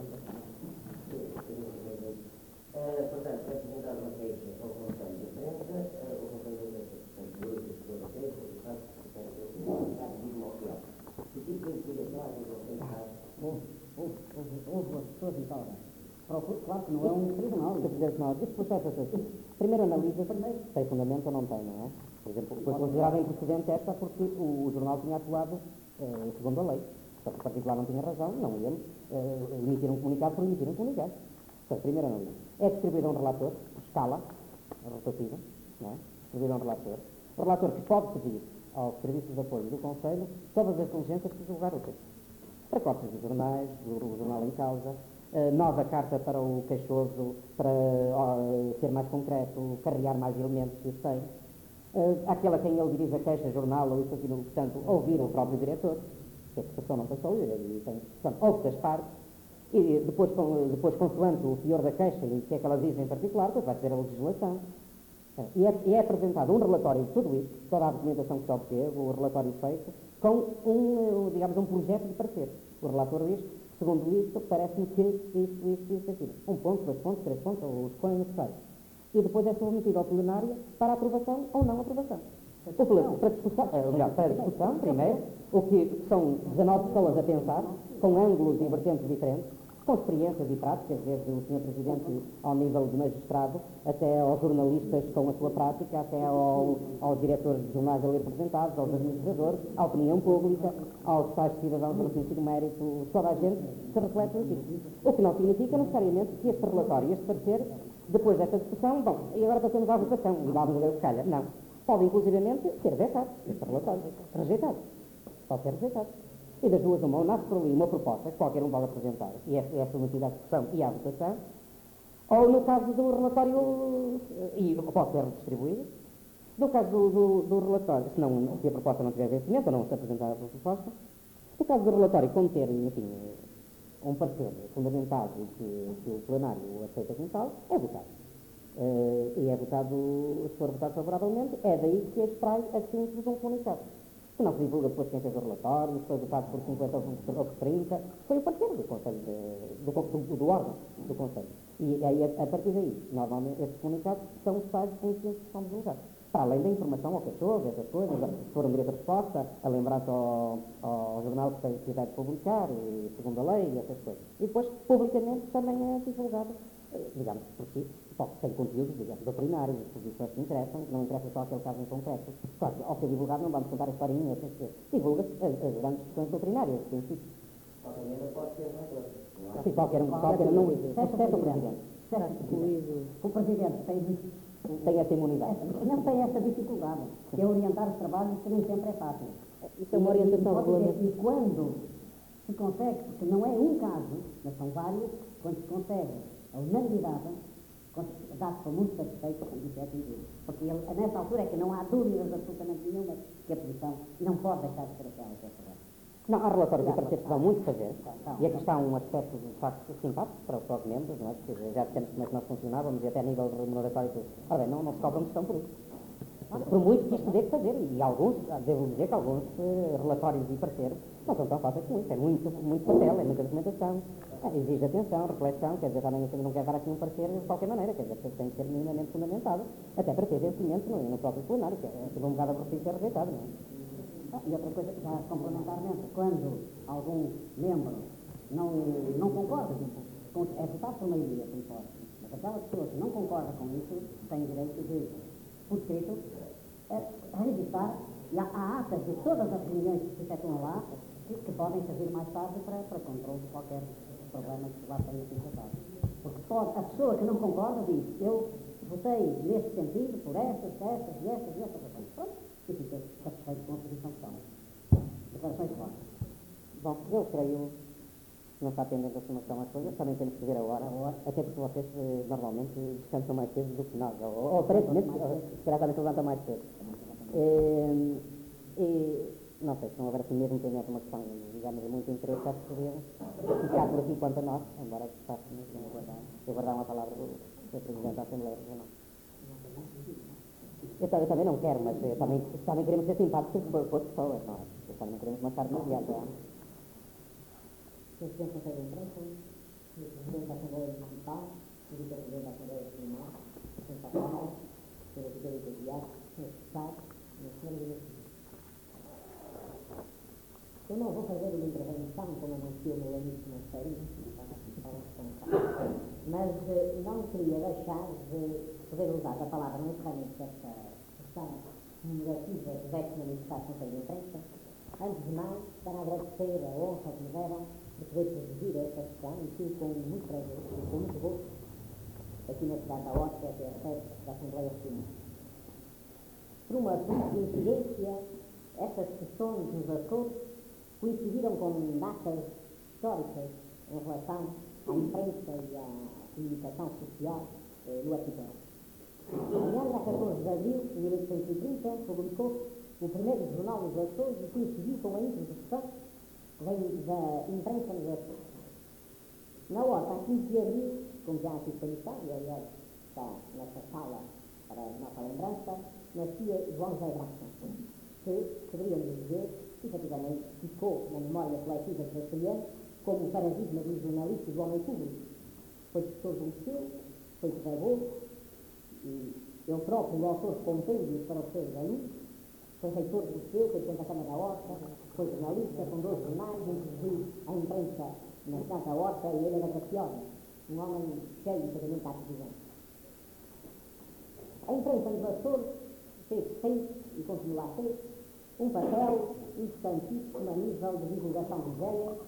Portanto, é apresentar uma queixa ao Conselho de Imprensa, o Conselho de Imprensa, portanto, durante a queixa, o Estado diz-me ao fiel. Que tipo de investigação é que o Conselho faz? Houve as pessoas e tal. Claro que não é um tribunal, quer dizer que não. Este processo é assim. Primeiro analisa se tem fundamento ou não tem, não é? Por exemplo, foi considerada improcedente esta porque o jornal tinha atuado segundo a lei. Portanto, o particular não tinha razão, não íamos emitir um comunicado por emitir um comunicado. Portanto, primeiro analisa. É distribuído a um relator, por escala rotativa, não é? Distribuído a um relator. O relator que pode pedir aos serviços de apoio do Conselho todas as diligências que julgar úteis. Recortes dos jornais, do jornal em causa, nova carta para o queixoso, para ser mais concreto, carregar mais elementos se os tem. Aquele a quem ele dirige a queixa, jornal ou isso aquilo, portanto, ouvir o próprio diretor, que a pessoa não tem só ouvir, portanto, ouve das partes, e depois consoante o teor da queixa e o que é que ela diz em particular, depois vai ser a legislação. E é apresentado um relatório de tudo isto, toda a documentação que se obteve, o relatório feito, com um projeto de parecer. O relator diz, segundo isto, parece-me que isto, aquilo. 1 ponto, 2 pontos, 3 pontos, ou os que forem necessários. E depois é submetido ao plenário para aprovação ou não aprovação. Para discussão, primeiro, o que são 19 pessoas a pensar, com ângulos e vertentes diferentes, com experiências e práticas, desde o Sr. Presidente ao nível de magistrado, até aos jornalistas com a sua prática, até aos diretores de jornais ali representados, aos administradores, à opinião pública, aos tais cidadãos do reconhecido mérito, toda a gente se reflete aqui. O que não significa necessariamente que este relatório e este parecer, depois desta discussão, bom, e agora passamos à votação, e vamos ver o que calha. Não. Pode, inclusivamente, ser vetado, este relatório, rejeitado. Pode ser rejeitado. E das duas uma, ou nasce por ali uma proposta que qualquer um pode apresentar, e é submetida à discussão e à votação, ou no caso do relatório, e pode ser redistribuído, no caso do relatório, se a proposta não tiver vencimento, ou não se apresentar a proposta, no caso do relatório conter, enfim, um parecer fundamentado que o plenário aceita como tal, é votado. E é votado, se for votado favoravelmente, é daí que extrai a síntese de um comunicado. Que não se divulga depois quem fez o relatório, se foi votado por 50 ou por 30, foi o parecer do Conselho, do órgão do Conselho. E aí, a partir daí, normalmente, esses comunicados são os tais conhecimentos que são divulgados. Para além da informação ao cachorro, essas coisas, se for um direito de resposta, a lembrança ao jornal que tem quiser publicar, e, segundo a lei, essas coisas. E depois, publicamente, também é divulgado, digamos, por si, tem conteúdos, digamos, doutrinários, posições que interessam, não interessa só aquele caso em concreto. Claro, ao ser divulgado não vamos contar a historinha, divulga-se as grandes questões doutrinárias, em si. Qualquer emenda pode ser mais outra. Sim, qualquer um, não, exceto o Presidente. O Presidente Tem essa imunidade. não tem essa dificuldade, que é orientar os trabalhos, que nem sempre é fácil. Isso é uma orientação regulamentar. E quando se consegue, porque não é um caso, mas são vários, quando se consegue a unanimidade, dá-se por muito satisfeito quando isso é atingido. Porque nessa altura é que não há dúvidas absolutamente nenhuma que a posição não pode deixar de ser aquela que é correta. Não, há relatórios e pareceres que dão muito fazer, e aqui está um aspecto, de facto, simpático para os membros, não é? Porque já dissemos como é que nós funcionávamos, e até a nível remuneratório e tudo. Ora bem, não se cobram questão por isso. Por muito que isto dê que fazer, e alguns, devo dizer que alguns relatórios e pareceres não são tão fáceis como isso, é muito papel, é muita documentação, exige atenção, reflexão, quer dizer, também a gente não quer dar aqui um parecer de qualquer maneira, quer dizer, tem que ser minimamente fundamentado, até para ter vencimento no próprio plenário, que é um bocado aborrecido ser rejeitado, não é? E outra coisa, já complementarmente, quando algum membro não concorda, é votado por maioria, concorda, mas aquela pessoa que não concorda com isso tem o direito de, por escrito, registrar, e há atas de todas as reuniões que se efetuam lá, que podem servir mais tarde para controle de qualquer problema que lá tenha sido tratado. Porque a pessoa que não concorda diz, eu votei neste sentido por estas razões. Pronto, e fica satisfeito com a posição que toma. Declarações de voto. Bom, eu creio que não está pendente a formação as coisas, também temos que ver agora, até porque vocês normalmente descansam mais cedo do que nós, ou aparentemente, se calhar também se levantam mais cedo. Não sei, se não houver assim mesmo pendente uma questão, digamos, de muito interesse, acho que poderia ficar por aqui quanto a nós, embora gostássemos de guardar uma palavra do Sr. Presidente da Assembleia Regional. Eu também não quero, mas também queremos ser simpáticos com as pessoas, não é? Também não queremos matar demasiado. Sr. Presidente do Conselho de Imprensa, Sr. Presidente da Assembleia Municipal, Sr. Vice-Presidente da Assembleia Regional, Sr. da Câmara, Sr. Vice-Presidente do Diário, Sr. Deputado, Sr. Ministro. Eu não vou fazer uma intervenção, como anunciou no limite financeiro, mas não queria deixar de poder usar a palavra no encerramento desta sessão comemorativa do 10º aniversário do Conselho de Imprensa. Antes de mais, para agradecer a honra que me deram de poder presidir esta sessão e sim com muito prazer e com muito gosto aqui na cidade da Horta, que é a sede da Assembleia Regional. Por uma coincidência, estas sessões nos Açores coincidiram com datas históricas em relação à imprensa e à comunicação social no arquipélago. Aliás, a 14 de abril de 1830, publicou o primeiro jornal dos Açores e coincidiu com a introdução da imprensa nos Açores. Na Horta, a 15 de abril, como já aqui foi citado, e aliás está nesta sala para a nossa lembrança, nascia João José Graça, que poderíamos dizer efetivamente ficou na memória coletiva dos açorianos como o paradigma do jornalista e do homem público. Foi professor do liceu, foi pedagogo, e ele próprio, o autor de compêndios para os seus alunos, foi reitor do liceu, foi presidente da Câmara da Horta, foi jornalista, fundou jornais, introduziu a imprensa na Santa Horta, e ele era graciosa, um homem cheio de pagamento à televisão. A imprensa dos Açores fez e continua a ter um papel importantíssimo a nível de divulgação de ideias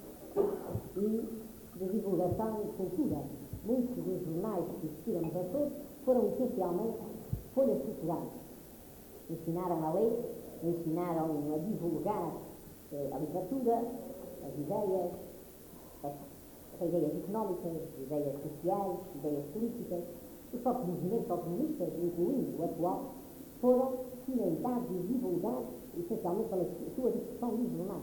e de divulgação de cultura. Muitos dos jornais que existiram nos Açores foram essencialmente folhas culturais. Ensinaram a ler, ensinaram a divulgar a literatura, as ideias económicas, ideias sociais, ideias políticas. Os próprios movimentos autonomistas, incluindo o atual, foram cimentados e divulgados essencialmente pela sua discussão nos jornais.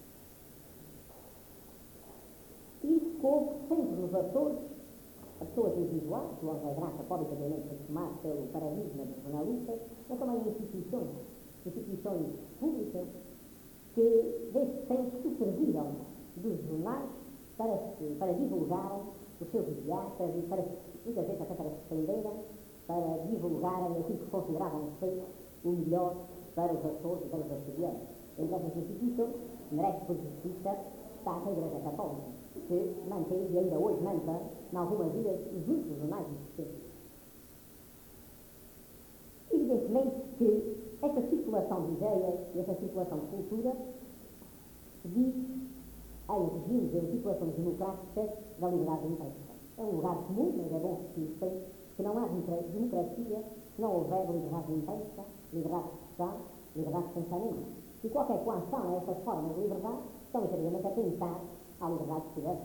E coube sempre nos Açores a pessoas individuais, João da Graça pode obviamente ser tomado pelo paradigma dos jornalistas, mas também instituições públicas que desde sempre se serviram dos jornais para divulgarem os seus ideais, para muitas vezes até para se defenderem, para divulgarem aquilo que consideravam ser o melhor para os Açores e para os açorianos. Entre essas instituições, merece por justiça, está a Igreja Católica, que manteve e ainda hoje mantém, em algumas ilhas, os únicos jornais existentes. Evidentemente que esta circulação de ideias e esta circulação de cultura vive em regimes e situações democráticas da liberdade de imprensa. É um lugar comum, mas é bom que se pense que não há democracia se não houver liberdade de imprensa, liberdade de expressão, liberdade de pensamento. E qualquer coação a essas formas de liberdade estão efetivamente a tentar à liberdade de cidadão.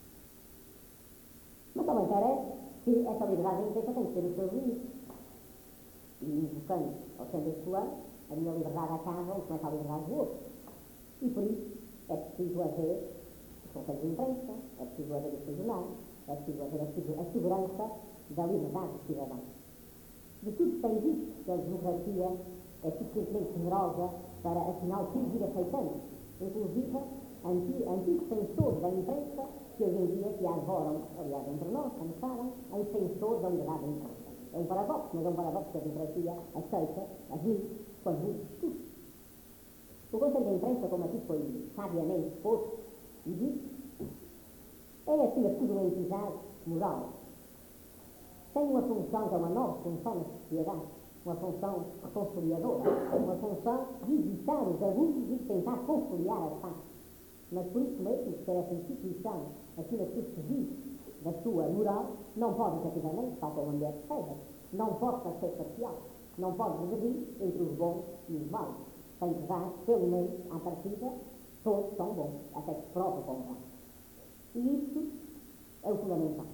Mas também parece que essa liberdade de imprensa tem que ter os seus limites. E invocando ao centro escolar, a minha liberdade acaba e começa a liberdade do outro. E por isso é preciso haver os conselhos de imprensa, é preciso haver os tribunais, é preciso haver a segurança da liberdade do cidadão. De tudo que tem visto que a democracia é suficientemente generosa para, afinal, tudo ir aceitando. Inclusive, antigos censores da imprensa, que hoje em dia se arvoram, aliás, entre nós, como sabem, em censores da liberdade da imprensa. É um paradoxo, mas é um paradoxo que a democracia aceita, admite, quando muito discute. O Conselho da Imprensa, como aqui foi sabiamente posto e dito, é, acima de tudo, uma entidade moral. Tem uma função, que é uma nova função na sociedade, uma função conciliadora, uma função de evitar os abusos e de tentar conciliar as partes. Mas por isso mesmo, que essa instituição, acima de tudo, que vive da sua moral, não pode, efetivamente, tal como a mulher percebe, não pode ser parcial, não pode dividir entre os bons e os maus. Tem que dar, pelo menos, à partida, todos são bons, até que se prova o contrário. E isso é o fundamental.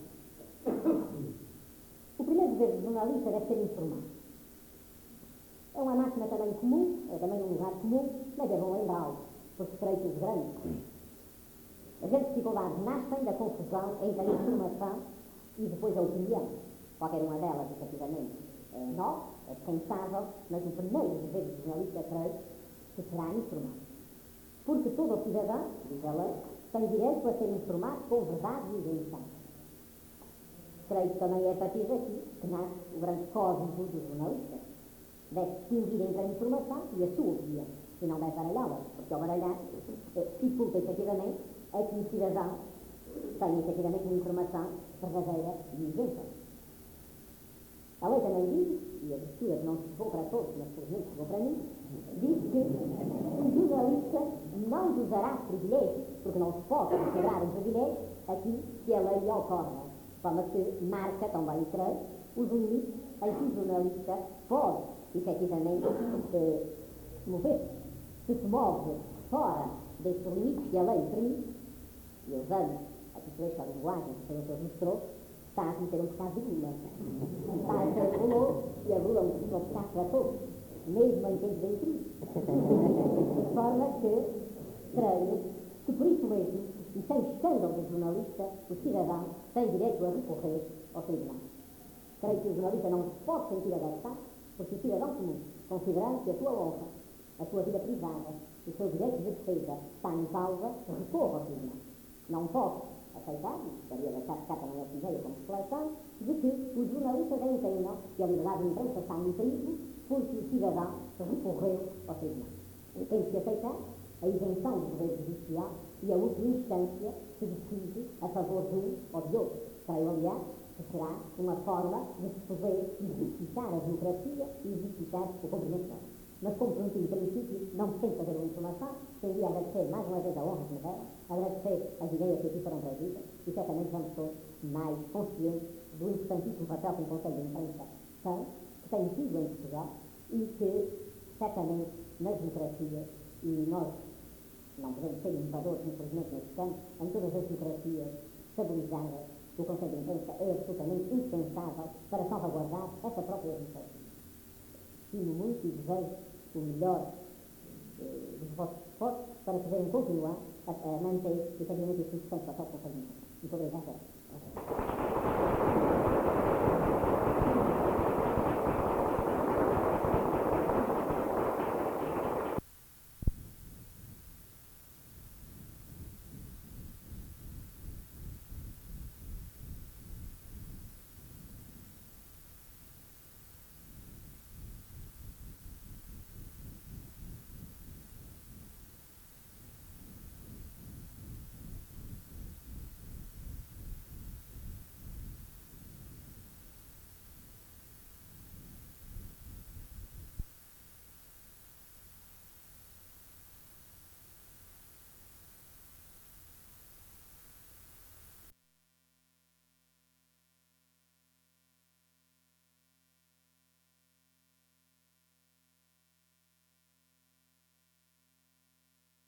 O primeiro dever do jornalista deve ser informar. É uma máquina também comum, é também um lugar comum, mas é bom lembrá-lo, porque creio que os grandes. As grandes dificuldades nascem da confusão entre a informação e depois a opinião. Qualquer uma delas, efetivamente, é nova, é pensável, mas o primeiro dever do jornalista, creio, que será informar. Porque todo cidadão, diz a lei, tem direito a ser informado com verdade e isenção. Creio que também é a partir daqui que nasce o grande código dos jornalistas. Deve distinguir entre a informação e a sua opinião, e não deve baralhá-la, porque ao baralhar dificulta efetivamente a que o cidadão tenha efetivamente uma informação verdadeira e isenta. A lei também diz, e a textura não chegou para todos, mas felizmente chegou para mim, diz que o jornalista não usará privilégios, porque não se pode considerar um privilégio aqui que a lei ocorre. De forma que marca também, creio, os limites em que o jornalista pode, efetivamente, mover-se. Se se move fora destes limites que a lei permite, e usando a situação da linguagem que o senhor mostrou, está a cometer um pecado de gula. Está a ser guloso e a gula é um pecado para todos, mesmo em tempos em crise. De forma que, creio, que por isso mesmo, e sem escândalo do jornalista, o cidadão tem direito a recorrer ao tribunal. Creio que o jornalista não se pode sentir ameaçado, porque o cidadão comum, considerando que a sua honra, a sua vida privada, o seu direito de defesa está em causa, recorre ao tribunal. Não pode aceitar, e gostaria de deixar cá também essa ideia como reflexão, de que os jornalistas entendam que a liberdade de imprensa está em perigo porque o cidadão recorreu ao tribunal. Tem que aceitar a isenção do poder judicial e a última instância se decide a favor de um ou de outro. Creio, aliás, que será uma forma de se poder exercitar a democracia e exercitar o cumprimento dela. Mas, como prometi no princípio, não pretendo fazer uma informação, pretendia agradecer mais uma vez a honra que me deram, agradecer as ideias que aqui foram trazidas e certamente vamos todos mais conscientes do importantíssimo papel que o Conselho de Imprensa tem, que tem tido em Portugal e que certamente nas democracias, e nós não podemos ser inovadores, infelizmente, neste campo, em todas as democracias estabilizadas, o Conselho de Imprensa é absolutamente indispensável para salvaguardar essa própria democracia. Estimo muito e desejo o melhor dos vossos esforços para poderem continuar a manter efetivamente esse importante papel do Conselho de Imprensa. Muito obrigada.